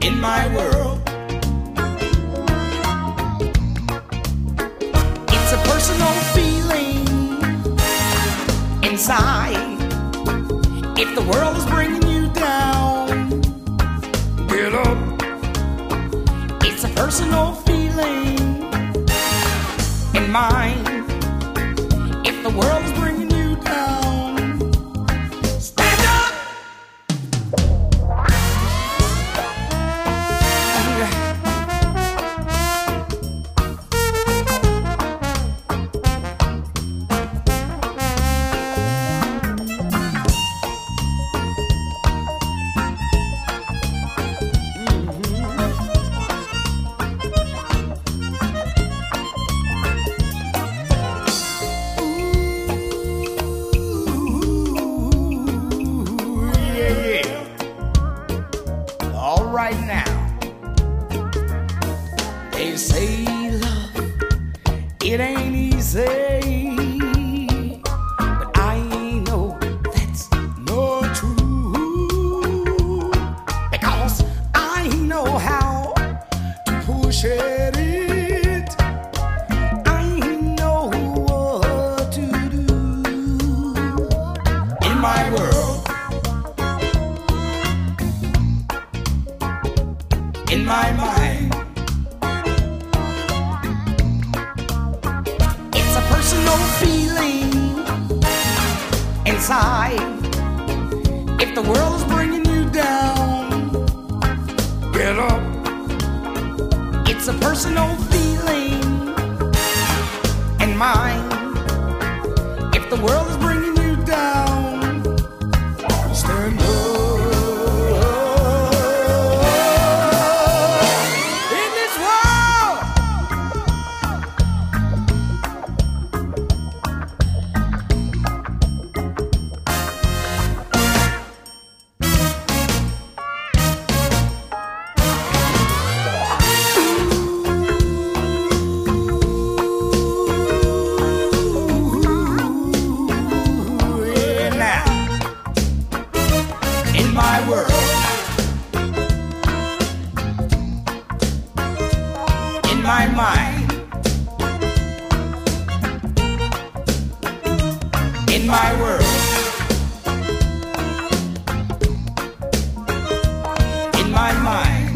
in my world. It's a personal feeling inside. If the world is bringing you down, get up. It's a personal feeling in mine. If the world is bringing you down, stand up. Right now, they say love, it ain't easy, but I know that's not true, because I know how to push it, I know what to do in my world. In my mind, it's a personal feeling inside. If the world is bringing you down, get up. It's a personal feeling in mine. If the world is bringing you down, stand up. My world, in my mind, in my world, in my mind,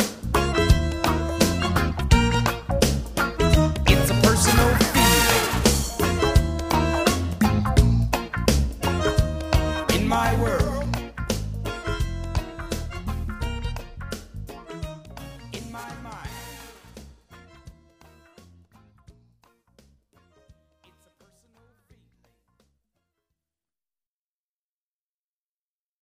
it's a personal feeling in my world. In my mind.